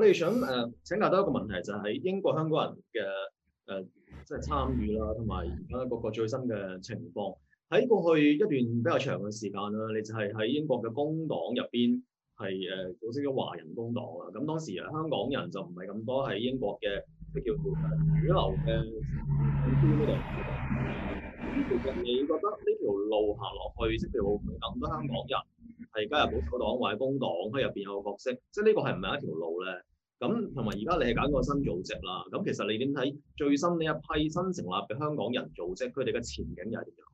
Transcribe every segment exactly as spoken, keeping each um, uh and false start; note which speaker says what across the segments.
Speaker 1: 哋想誒、呃、請教多一個問題，就係、喺英國香港人嘅誒即係參與啦，同埋而家嗰個最新嘅情況。喺過去一段比較長嘅時間啦，你就係喺英國嘅工黨入邊係誒組織咗華人工黨啦。咁當時啊，香港人就唔係咁多喺英國嘅即係叫做誒主流嘅政圈嗰度。咁其實你覺得呢條路行落去，即係會唔會更多香港人係加入保守黨或者工黨喺入邊有個角色？即係呢個係唔係一條路咧？咁同埋而家你係揀個新組織啦，咁其實你點睇最新呢一批新成立嘅香港人組織，佢哋嘅前景又係點樣？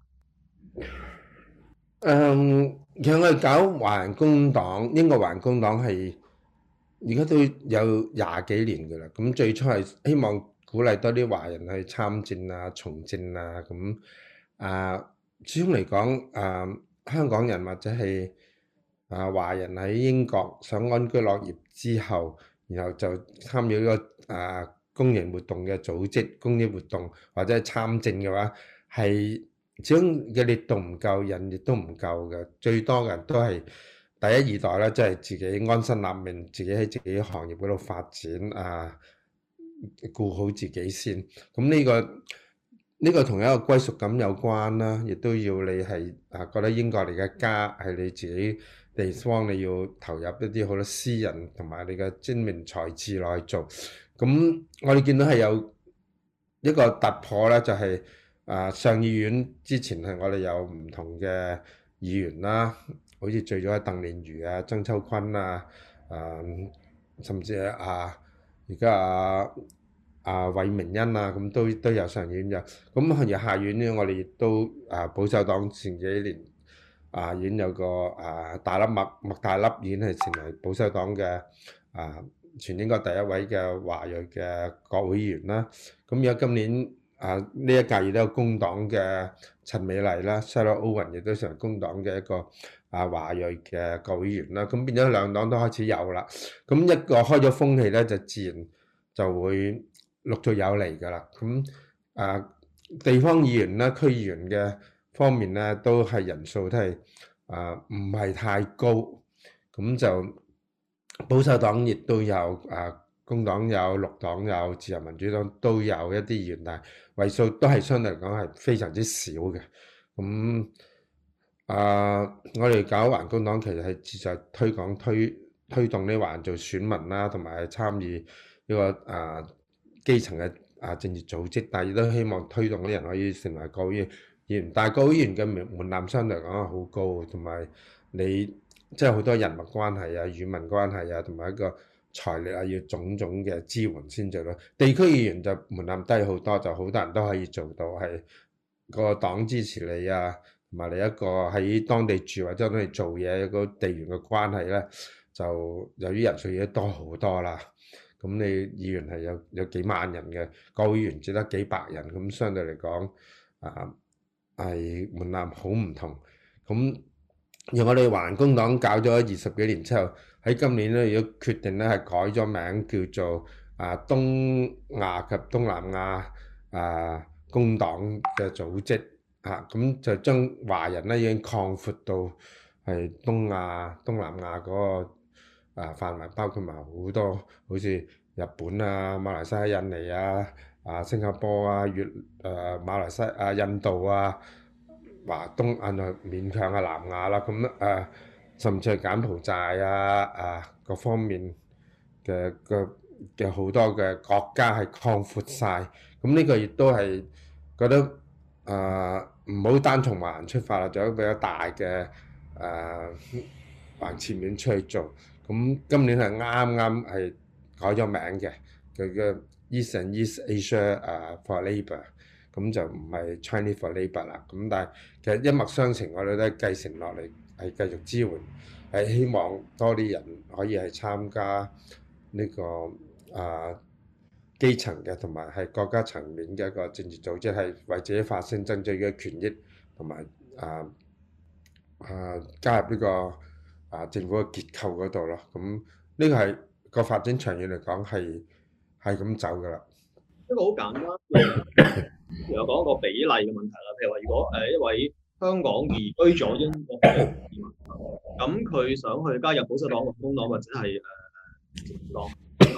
Speaker 2: 誒，其實我哋搞華人工黨，英國華人工黨係而家都有廿幾年㗎啦。咁最初係希望鼓勵多啲華人去參戰啊、從政啊。咁啊，始終嚟講，啊香港人或者係啊華人喺英國想安居樂業之後，然後就參與呢個啊公營活動嘅組織、公益活動或者係參政嘅話，係始終嘅力度唔夠，人亦都唔夠嘅。最多嘅人都係第一二代啦，即係自己安身立命，自己喺自己行業嗰度發展啊，顧好自己先。咁呢個呢個同一個歸屬感有關啦，亦都要你係啊覺得英國你嘅家係你自己地方，你要投入一啲好多私人同埋你嘅精明才智落去做。咁我哋見到係有一個突破咧，就係、是。啊，上議院之前係我哋有唔同嘅議員啦，好似最早係鄧蓮如啊、曾秋坤啊，啊甚至係啊而家啊啊韋明恩啊，咁都都有上議院嘅。咁而下院咧，我哋亦都啊保守黨前幾年啊已經有個啊大粒麥麥大粒已經係成為保守黨嘅啊全英國第一位嘅華裔嘅國會議員啦。咁而家今年啊！呢一屆亦都有工黨嘅陳美麗啦 Sarah Owen 亦都成為工黨嘅一個啊華裔嘅國會議員啦。咁變咗兩黨都開始有啦。咁一個開咗風氣咧，就自然就會陸續有嚟㗎啦。咁啊，地方議員啦、區議員嘅方面咧，都係人數都係啊唔係太高。咁就保守黨亦都有啊。工黨有，綠黨有，自由民主黨都有一啲議員，但係為數都係相對嚟講係非常之少嘅。咁啊，我哋搞華人工黨其實係自在推廣推推動啲華人做選民啦，同埋參與呢個啊基層嘅啊政治組織，但係亦都希望推動啲人可以成為國會議員。但係國會議員嘅門門檻相對嚟講係好高，同埋你即係好多人脈關係啊、語文關係啊，同埋一個財力啊，要種種嘅支援先做到。地區議員就門檻低好多，就好多人都可以做到，係個黨支持你啊，同埋你一個喺當地住或者當地做嘢個地緣嘅關係咧，就由於人數已經多好多啦。咁你議員係有有幾萬人嘅，國會議員只得幾百人，咁相對嚟講啊係門檻好唔同。咁而我哋華人工黨搞咗二十幾年之後，喺今年咧，如果決定咧係改咗名叫做啊東亞及東南亞啊工黨嘅組織啊，咁就將華人咧已經擴闊到係東亞、東南亞嗰個啊範圍，包括埋好多好似日本啊、馬來西亞、印尼啊、啊新加坡啊、越誒馬來西亞啊、印度啊。華東啊，勉強啊南亞啦，咁誒甚至係柬埔寨啊啊各方面嘅嘅嘅好多嘅國家係擴闊晒。咁呢個亦都係覺得誒唔好單從華人出發啦，做一個比較大嘅誒橫切面出去做。咁今年係啱啱係改咗名嘅，佢嘅 East and East Asia 誒 for Labour。咁就唔係 Chinese for Labour 啦，咁但係其實一脈相承，我哋都係繼承落嚟，係繼續支援，係希望多啲人可以係參加呢個啊基層嘅，同埋係國家層面嘅一個政治組織，係為自己發聲爭取嘅權益，同埋啊啊加入呢個啊政府嘅結構嗰度咯。咁呢個係個發展長遠嚟講係係咁走㗎啦。
Speaker 1: 一個好簡單嘅，有講一個比例嘅問題啦。譬如話，如果誒一位香港移居咗英國嘅移民，咁佢想去加入保守黨、工黨或者係誒政黨，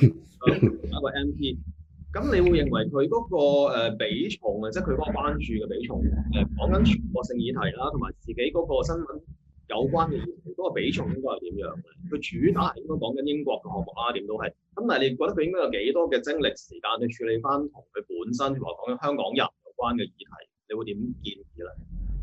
Speaker 1: 想一個 M P，咁你會認為佢嗰個誒比重啊，即係佢嗰個關注嘅比重，誒講緊全國性議題啦，同埋自己嗰個新聞有關嘅議題，嗰個比重應該係點樣嘅？佢主打係應該講緊英國嘅項目啦，點都係。咁但係你覺得佢應該有幾多嘅精力時間去處理翻同佢本身譬如話講緊香港人有關嘅議題？你會點建議咧？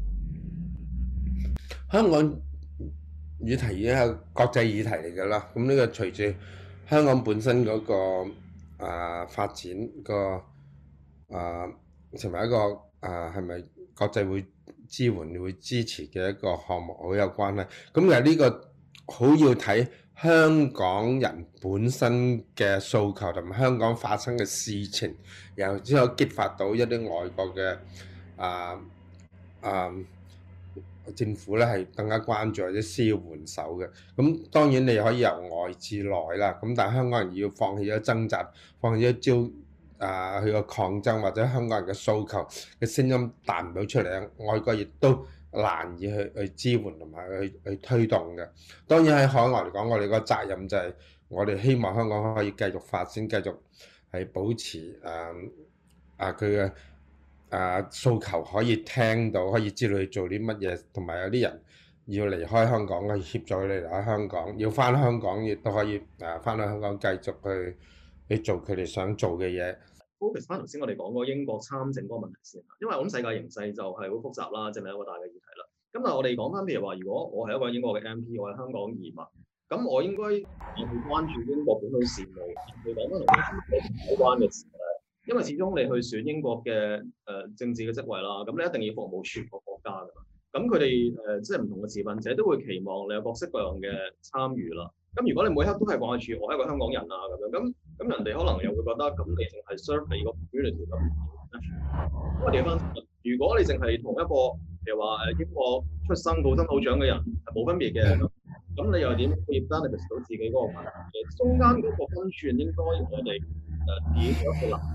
Speaker 2: 香港議題已經係國際議題嚟㗎啦，咁呢個隨住香港本身嗰、個啊發展個啊成為一個啊係咪國際會支援會支持嘅一個項目好有關係。咁其實呢個好要睇香港人本身嘅訴求同埋香港發生嘅事情，然後之後激發到一啲外國嘅啊啊政府咧係更加關注或者需要援手嘅。咁當然你可以由外至內啦，咁但係香港人要放棄咗掙扎，放棄咗招啊佢個抗爭或者香港人嘅訴求嘅聲音彈唔到出嚟，外國亦都難以去去支援同埋去去推動嘅。當然喺海外嚟講，我哋個責任就係我哋希望香港可以繼續發展，繼續係保持誒啊佢嘅啊訴求可以聽到，可以知道佢做啲乜嘢，同埋有啲人要離開香港，可以協助佢哋離開香港，要翻香港亦都可以誒翻去香港繼續去去做佢哋想做嘅嘢。
Speaker 1: focus 翻頭先我哋講嗰個英國參政嗰個問題先，因為我諗世界形勢就係好複雜啦，淨係一個大嘅議題啦。咁但係我哋講翻譬如話，如果我係一個英國嘅 M P，我係香港移民，咁我應該要去關注英國本土事務，去講翻同英國有關嘅事咧。因為始終你去選英國嘅誒、呃、政治嘅職位啦，咁你一定要服務全個國家㗎嘛。咁佢哋誒即係唔同嘅持份者都會期望你有各式各樣嘅參與啦。咁如果你每一刻都係掛住我係一個香港人啊咁樣，咁咁人哋可能又會覺得咁你淨係 serve 你個 community 咁。咁我調翻，如果你淨係同一個譬如話誒英國出生土生土長嘅人係冇分別嘅，咁你又點可以 benefit 到自己嗰個問題？中間嗰個分寸應該我哋誒點樣去諗？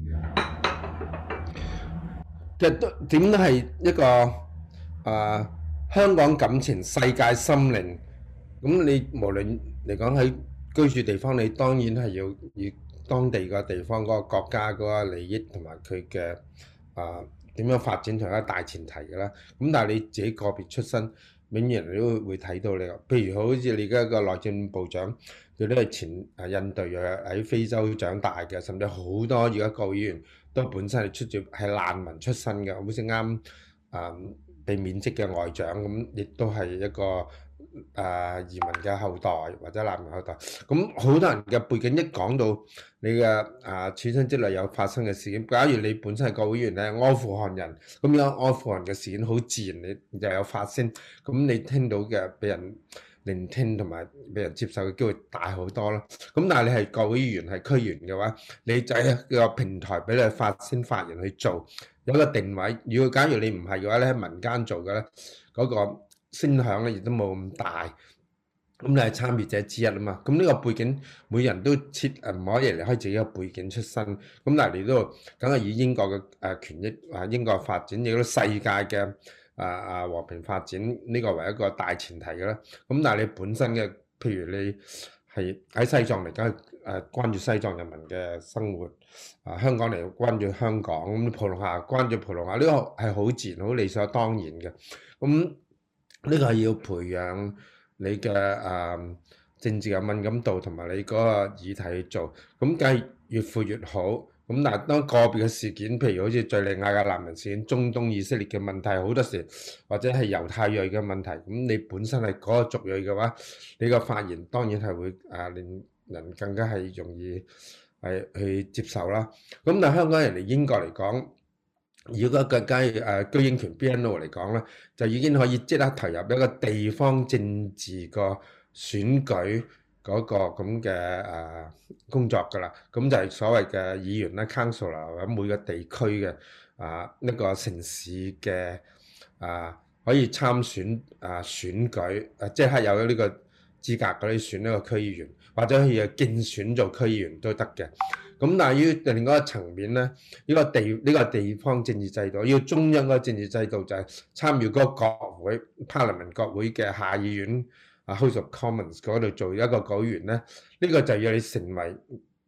Speaker 2: 其實都點都係一個啊香港感情、世界心靈。咁你無論嚟講喺居住地方，你當然係要以當地個地方嗰個國家嗰個利益同埋佢嘅啊點樣發展同一個大前提㗎啦。咁但係你自己個別出身，永遠人都會睇到你。譬如好似你而家個內政部長，佢都係前啊印度裔喺非洲長大嘅，甚至好多而家國會議員都本身係出自係難民出身嘅，好似啱啊被免職嘅外長咁，亦都係一個啊移民嘅後代或者難民後代。咁好多人嘅背景一講到你嘅啊處身之內有發生嘅事件，假如你本身係國會議員咧，阿富汗人，咁樣阿富汗嘅事件好自然，你就有發聲，咁你聽到嘅俾人聆聽同埋俾人接受嘅機會大好多啦。咁但係你係國會議員係區議員嘅話，你就係一個平台俾你發聲發言去做，有一個定位。如果假如你唔係嘅話咧，喺民間做嘅咧，嗰個聲響咧亦都冇咁大。咁你係參與者之一啊嘛。咁呢個背景每人都設誒唔可以離開自己嘅背景出身。咁但係你都梗係以英國嘅誒權益啊，英國發展亦都世界嘅啊啊和平發展呢個為一個大前提嘅啦。咁但係你本身嘅，譬如你係喺西藏嚟講誒關注西藏人民嘅生活，啊香港嚟關注香港，咁普通話關注普通話，呢個係好自然、好理所當然嘅。咁呢個係要培養你嘅誒、呃、政治嘅敏感度同埋你嗰個議題去做，咁梗係越闊越好。咁但係當個別嘅事件，譬如好似敍利亞嘅難民事件、中東以色列嘅問題，好多時或者係猶太裔嘅問題，咁你本身係嗰個族裔嘅話，你個發言當然係會誒令人更加係容易係去接受啦。咁但係香港人嚟英國嚟講，如果更加誒居英權 B N O 嚟講咧，就已經可以即刻投入一個地方政治個選舉嗰個咁嘅誒工作㗎啦。咁就係所謂嘅議員咧 ，councillor 或者每個地區嘅啊一個城市嘅啊可以參選啊選舉，誒即刻有呢個資格嗰啲選呢個區議員，或者可以競選做區議員都得嘅。咁但係於另外一個層面咧，呢、呢個地呢、呢個地方政治制度，要中央嗰個政治制度就係參與嗰個國會 Parliament 國會嘅下議院啊 House of Commons 嗰度做一個國會議員咧，呢、呢個就要你成為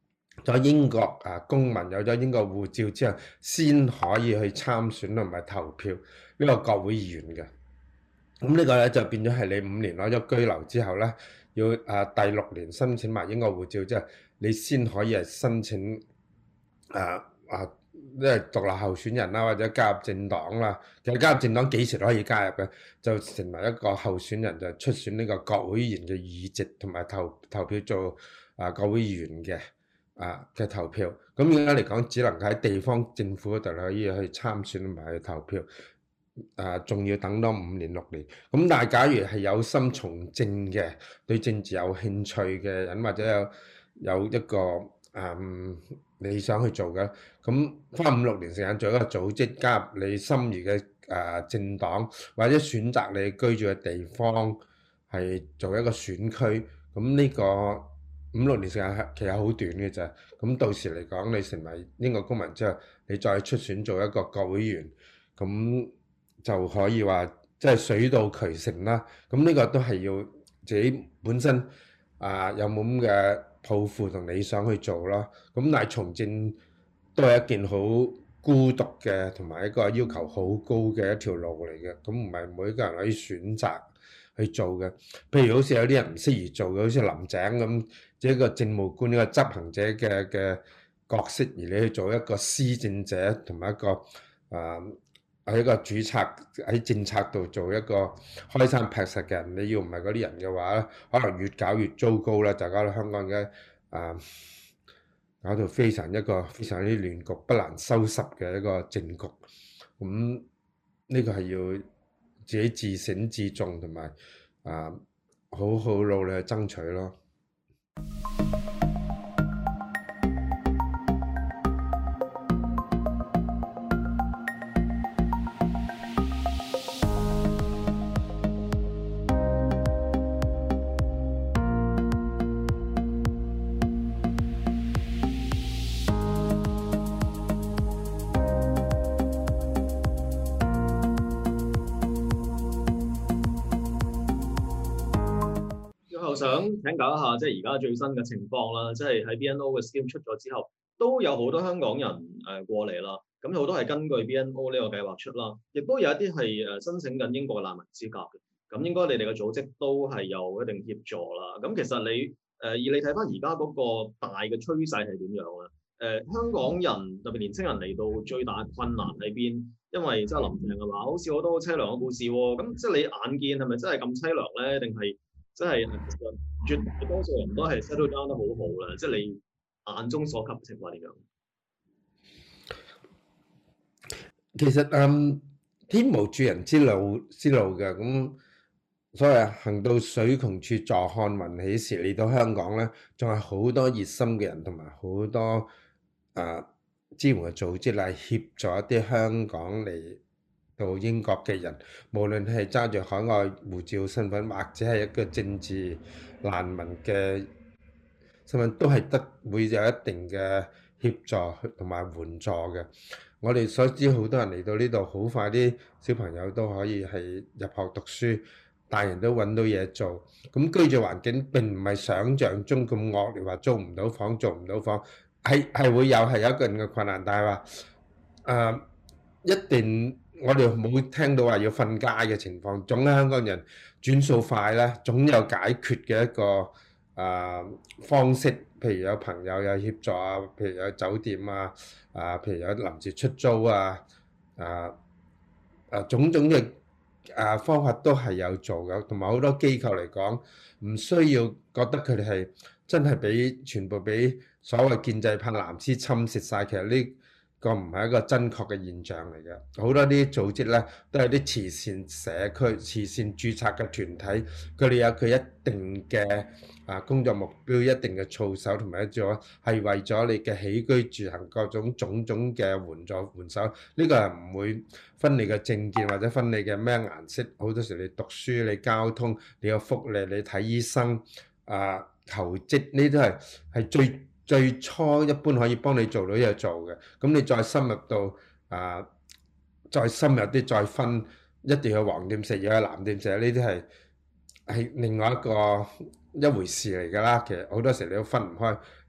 Speaker 2: 咗英國啊公民，有咗英國護照之後，先可以去參選同埋投票呢個國會議員嘅。咁呢個咧就變咗係你五年攞咗居留之後咧，要啊第六年申請埋英國護照之後，你先可以係申請啊啊，即係獨立候選人啦，或者加入政黨啦。其實加入政黨幾時都可以加入嘅，就成為一個候選人，就出選呢個國會議員嘅議席，同埋投投票做啊國會議員嘅啊嘅投票。咁而家嚟講，只能夠喺地方政府嗰度可以去參選同埋去投票。啊，仲要等多五年六年。咁但係假如係有心從政嘅，對政治有興趣嘅人，或者有有一個嗯你想去做嘅，咁花五六年時間做一個組織，加入你心儀嘅啊政黨，或者選擇你居住嘅地方係做一個選區。咁呢個五六年時間係其實好短嘅啫。咁到時嚟講，你成為英國公民之後，你再出選做一個國會議員，咁就可以話即係水到渠成啦。咁呢個都係要自己本身啊有冇咁嘅抱負同理想去做咯。咁但係從政都係一件好孤獨嘅，同埋一個要求好高嘅一條路嚟嘅。咁唔係每一個人可以選擇去做嘅。譬如好似有啲人唔適宜做嘅，好似林鄭咁，即係一個政務官、一個執行者嘅嘅角色，而你去做一個施政者同埋一個啊〜喺一個主策喺政策度做一個開山劈石嘅人，你要唔係嗰啲人嘅話咧，可能越搞越糟糕啦，就搞到香港嘅啊搞到非常一個非常之亂局，不難收拾嘅一個政局。咁呢個係要自己自省自重，同埋啊好好努力去爭取咯。
Speaker 1: 想請教一下，即係而家最新嘅情況啦，即係喺 B N O 嘅 scheme 出咗之後，都有好多香港人誒過嚟啦。咁好多係根據 B N O 呢個計劃出啦，亦都有一啲係誒申請緊英國嘅難民資格嘅。咁應該你哋嘅組織都係有一定協助啦。咁其實你誒、呃、而你睇翻而家嗰個大嘅趨勢係點樣咧？誒、呃、香港人特別年青人嚟到最大困難喺邊？因為即係林鄭嘅話，好似好多車輛嘅故事喎。咁即係你眼見係咪真係咁凄涼咧？定係？即係絕大多數人都係 settle down 得好好啦，即係你眼中所及嘅情況點樣？
Speaker 2: 其實嗯，天無絕人之路之路嘅，咁所謂行到水窮處，坐看雲起時，嚟到香港咧，仲係好多熱心嘅人，同埋好多啊支援嘅組織嚟協助一啲香港嚟到英國嘅人，無論係揸住海外護照身份，或者係一個政治難民嘅身份，都係得會有一定嘅協助同埋援助嘅。我哋所知好多人嚟到呢度，好快啲小朋友都可以係入學讀書，大人都揾到嘢做。咁居住環境並唔係想像中咁惡劣，話租唔到房、做唔到房，係係會有係有一個人嘅困難，但係話誒一定。我哋冇聽到話要瞓街嘅情況，總係香港人轉數快啦，總有解決嘅一個啊、呃、方式。譬如有朋友有協助啊，譬如有酒店啊，啊譬如有臨時出租啊，啊啊種種嘅啊方法都係有做嘅，同埋好多機構嚟講，唔需要覺得佢哋係真係俾全部俾所謂建制派藍絲侵蝕晒。其實呢個唔係一個真確嘅現象嚟嘅，好多啲組織咧都係啲慈善社區、慈善註冊嘅團體，佢哋有佢一定嘅啊工作目標、一定嘅操守同埋一種係為咗你嘅起居住行各種種種嘅援助援手，呢、這個係唔會分你嘅政見或者分你嘅咩顏色。好多時你讀書、你交通、你有福利、你睇醫生、啊求職，呢啲係係最。最初一般可以幫你做到嘢做嘅，咁你再深入到啊，再深入啲再分，一定要黃店食嘢，藍店食嘢，呢啲係係另外一個一回事嚟㗎啦。其實好多時你都分唔開，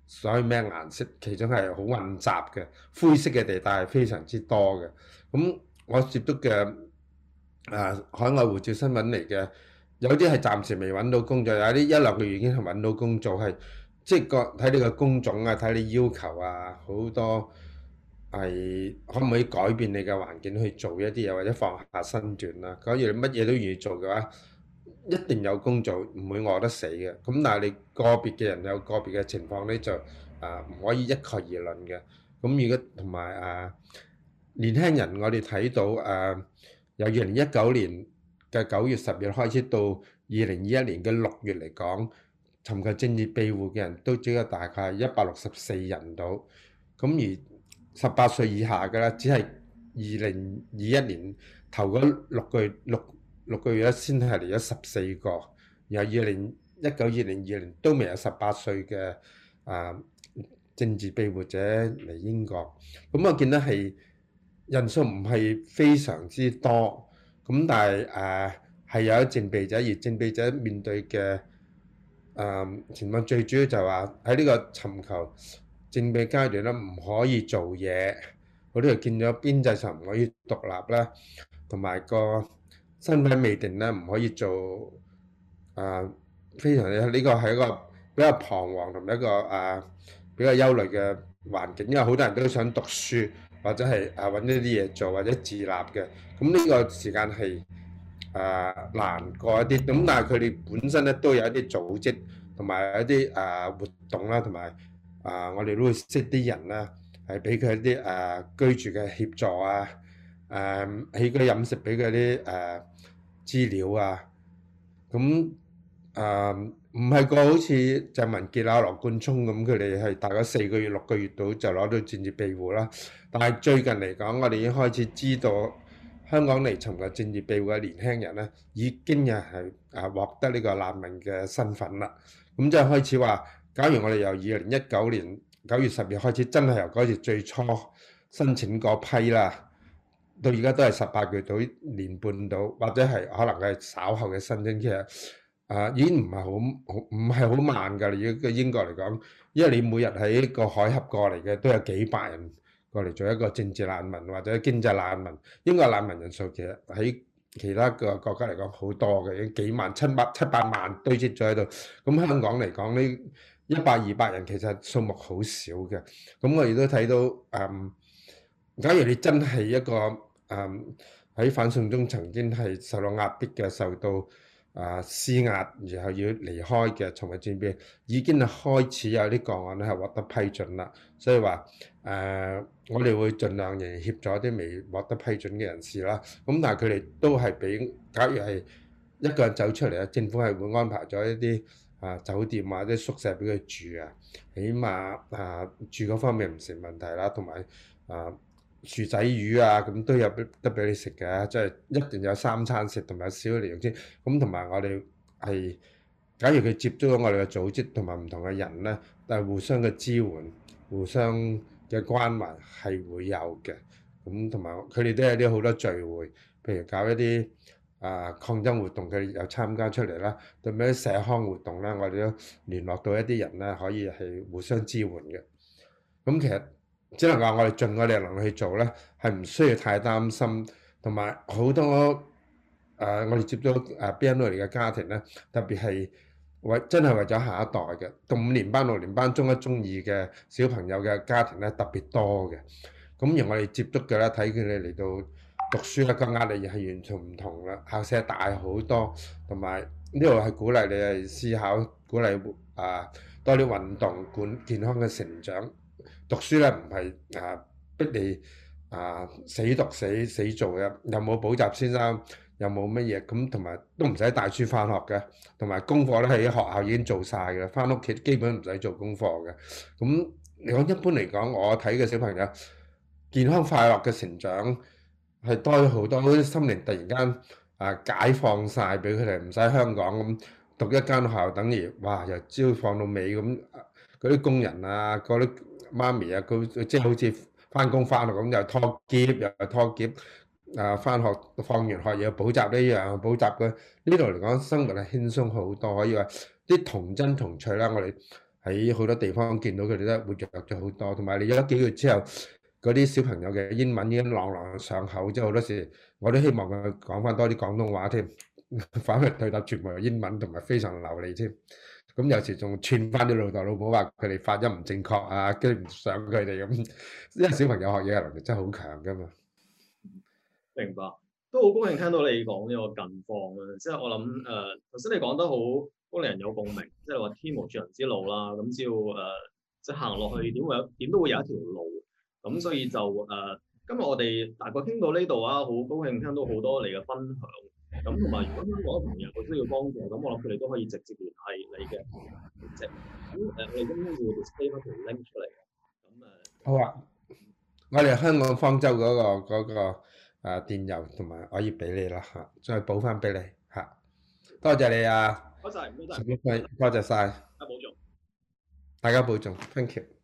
Speaker 2: 所以咩顏色，其中係好混雜嘅，灰色嘅地帶係非常之多嘅。咁我接觸嘅誒海外護照新聞嚟嘅，有啲係暫時未揾到工作，有啲一兩個月已經係揾到工作，係即係個睇你個工種啊，睇你要求啊，好多係可唔可以改變你嘅環境去做一啲嘢，或者放下身段啦。假如你乜嘢都願意做嘅話，一定有工做，唔會餓得死嘅。咁但係你個別嘅人有個別嘅情況咧，就啊唔可以一概而論嘅。咁如果同埋啊年輕人，我哋睇到誒由二零一九年嘅九月十日開始到二零二一年嘅六月嚟講，尋求政治庇護嘅人都只有大概一百六十四人到。咁而十八歲以下嘅咧，只係二零二一年頭嗰六個月六六個月咧，先係嚟咗十四個，然後二零一九、二零二零都未有十八歲嘅啊政治庇護者嚟英國。咁我見得係人數唔係非常之多，咁但係誒係有一政庇者，而政庇者面對嘅誒情況最主要就係話喺呢個尋求政庇階段咧，唔可以做嘢，嗰啲就見咗邊際上唔可以獨立啦，同埋個身份未定咧，唔可以做誒、呃、非常之呢個係一個比較彷徨同埋一個誒、呃、比較憂慮嘅環境，因為好多人都想讀書或者係誒揾一啲嘢做或者自立嘅，咁呢個時間係誒、呃、難過一啲，咁但係佢哋本身咧都有一啲組織同埋一啲誒、呃、活動啦，同埋啊我哋都會識啲人啦，係俾佢一啲誒、呃、居住嘅協助啊，誒起居飲食俾佢啲誒資料啊，咁誒唔係個好似鄭文傑啊、羅冠聰咁，佢哋係大概四個月、六個月到就攞到政治庇護啦。但係最近嚟講，我哋已經開始知道香港嚟尋求政治庇護嘅年輕人咧，已經係係誒獲得呢個難民嘅身份啦。咁即係開始話，假如我哋由二零一九年九月十日開始，真係由嗰時最初申請嗰批啦，到而家都係十八個月到年半到，或者係可能係稍後嘅申請，其實啊已經唔係好唔係好慢㗎啦。如果英國嚟講，因為你每日喺個海峽過嚟嘅都有幾百人過嚟做一個政治難民或者經濟難民，英國難民人數其實喺其他個國家嚟講好多嘅，已經幾萬、七百、七百萬堆積咗喺度。咁香港嚟講呢，一百二百人其實數目好少嘅。咁我亦都睇到誒。嗯假如你真係一個誒喺、嗯、反送中曾經係受到壓迫嘅，受到啊、呃、施壓，然後要離開嘅，從為政變已經係開始有啲個案咧係獲得批准啦。所以話誒、呃，我哋會盡量仍然協助啲未獲得批准嘅人士啦。咁但係佢哋都係俾，假如係一個人走出嚟啊，政府係會安排咗一啲啊、呃、酒店或者宿舍俾佢住啊，起碼啊、呃、住嗰方面唔成問題啦，同埋啊。薯仔魚啊，咁都有得俾你食嘅，即係一定有三餐食同埋少少零用錢。咁同埋我哋係，假如佢接觸到我哋嘅組織同埋唔同嘅人咧，但係互相嘅支援、互相嘅關懷係會有嘅。咁同埋佢哋都有啲好多聚會，譬如搞一啲啊抗爭活動，佢哋有參加出嚟啦。對咩社康活動咧，我哋都聯絡到一啲人咧，可以係互相支援嘅。咁其實只能夠我哋盡我哋能力去做咧，係唔需要太擔心，同埋好多誒、呃、我哋接觸誒 B N O 嚟嘅家庭咧，特別係為真係為咗下一代嘅，讀五年班、六年班、中一、中二嘅小朋友嘅家庭咧特別多嘅。咁而我哋接觸嘅咧，睇佢哋嚟到讀書咧，個壓力係完全唔同啦，校舍大好多，同埋呢度係鼓勵你係思考，鼓勵啊多啲運動，管健康嘅成長。讀書咧唔係啊逼你啊死讀死死做嘅，又冇補習先生，又冇乜嘢咁，同埋都唔使帶書翻學嘅，同埋功課咧喺學校已經做晒嘅，翻屋企基本唔使做功課嘅。咁你講一般嚟講，我睇嘅小朋友健康快樂嘅成長係多咗好多，啲心靈突然間啊解放晒俾佢哋，唔使香港咁讀一間學校，等於哇由朝放到尾咁，嗰啲工人啊，嗰啲媽咪啊，佢即係好似翻工翻學咁，又拖篋又拖篋，啊翻學放完學又補習呢樣補習嘅，呢度嚟講生活係輕鬆好多，可以話啲童真童趣啦。我哋喺好多地方見到佢哋都活躍咗好多，同埋你咗幾個月之後，嗰啲小朋友嘅英文已經朗朗上口，即係好多時我都希望佢講翻多啲廣東話添，反為對答全部係英文同埋非常流利添。咁有時仲串翻啲老豆老母話佢哋發音唔正確啊，跟唔上佢哋咁，因為小朋友學嘢嘅能力真係好強噶嘛。
Speaker 1: 明白，都好高興聽到你講呢個近況啊！即係我諗誒，頭先你講得好好令人有共鳴，即係話天無絕人之路啦。咁只要誒即係行落去，點會有點都會有一條路。咁所以就誒、呃，今日我哋大概傾到呢度啊，好高興聽到好多你嘅分享。咁同埋，如果香港嘅朋友佢需要幫助，咁我諗佢哋都可以直接聯繫你嘅組織。咁誒，我哋今日會 display 翻條 link 出嚟嘅。咁誒，
Speaker 2: 好啊，我哋香港方舟嗰、嗰個嗰、嗰個誒、啊、電郵同埋可以俾你啦嚇，再補翻俾你嚇。多謝你啊，
Speaker 1: 多謝，唔該晒，
Speaker 2: 陳旭輝，多謝晒，
Speaker 1: 大家保重。
Speaker 2: 大家保重 ，thank you。